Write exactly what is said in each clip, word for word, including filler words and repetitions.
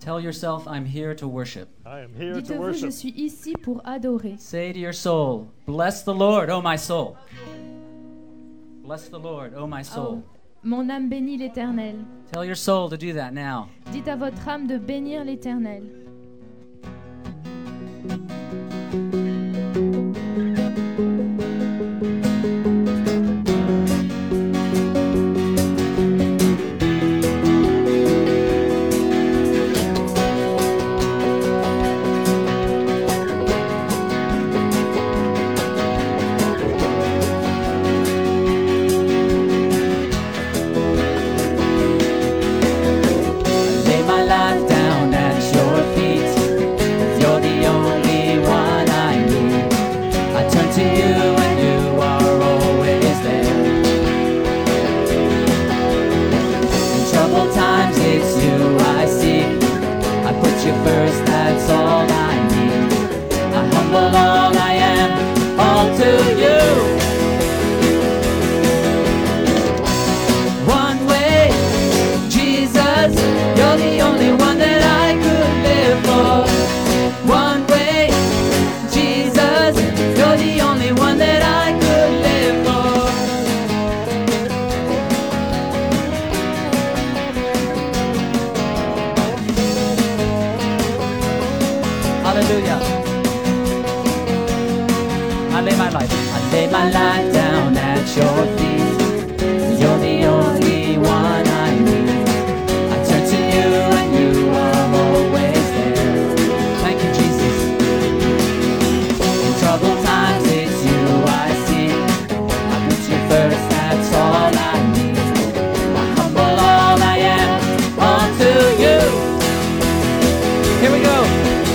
Tell yourself, I'm here to worship. I am here to Dites-vous, je worship. suis ici pour adorer. Say to your soul, bless the Lord, O my soul. Bless the Lord, O my soul. Oh, mon âme bénit l'Éternel. Tell your soul to do that now. Dites à votre âme de bénir l'Éternel. Lay my life down at your feet. You're the only one I need. I turn to you and you are always there. In troubled times it's you I seek. I put you first, that's all I need. I humble all I am, all to you. One way, Jesus, you're the only one that I could live for. One way, Jesus, you're the only one that I could live for. Hallelujah. I lay my life, I lay my life down at your feet. You're the only one I need. I turn to you and you are always there. Thank you, Jesus. In troubled times it's you I seek. I put you first, that's all I need. I humble all I am, all to you. Here we go.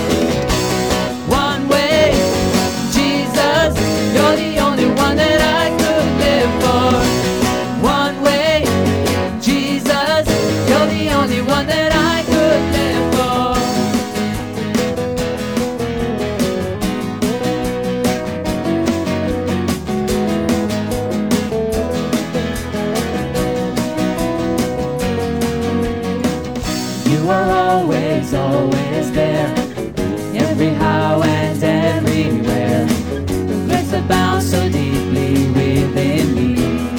One way, Jesus, you're the only one that I could live for. One way, Jesus, you're the only one that I could live for. You are always, always there, every how and everywhere. The grace that bounds so deeply within me.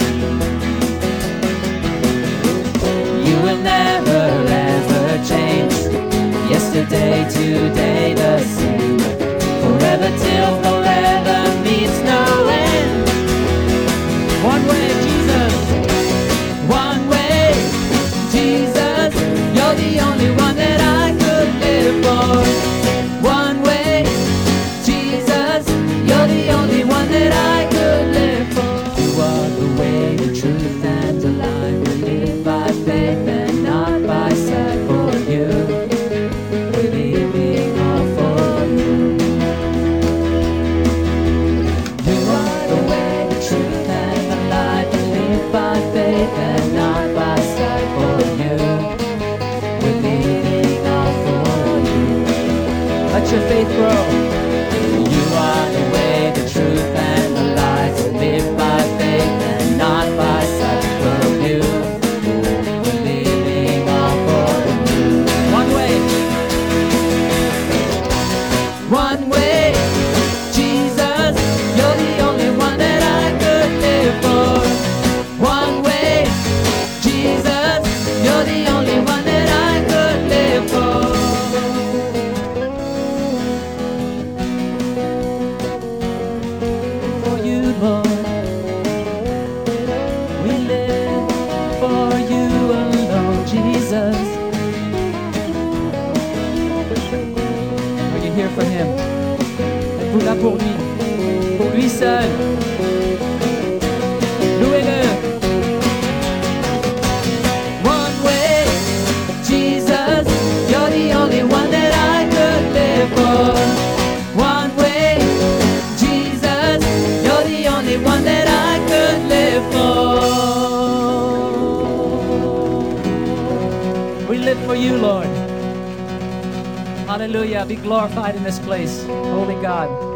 You will never ever change. Yesterday, today, the same. Forever till forever meets no end. One way, Jesus. One way, Jesus. You're the only one that I could live for. One way, Jesus. You're the only one that I could live for. You are the way, the truth, and the life. We live by faith and not by sight. For you, we're living all for you. You are the way, the truth, and the life. We live by faith and not by sight. For you, we're living all for you. Let your faith grow. You are the way, the truth, and the light. To live by faith and not by sight. For you, we're living all for you. One way, one way, Jesus, you're the only one that I could live for. One way, Jesus, you're the only one that I could live for. For you, Lord, we live for you alone, Jesus. Are you here for Him? Êtes-vous là pour lui, pour lui seul? Louez-le. One way, Jesus, you're the only one that I could live for. One way, Jesus, you're the only one that I could live for. We live for you, Lord. Hallelujah. Be glorified in this place, Holy God.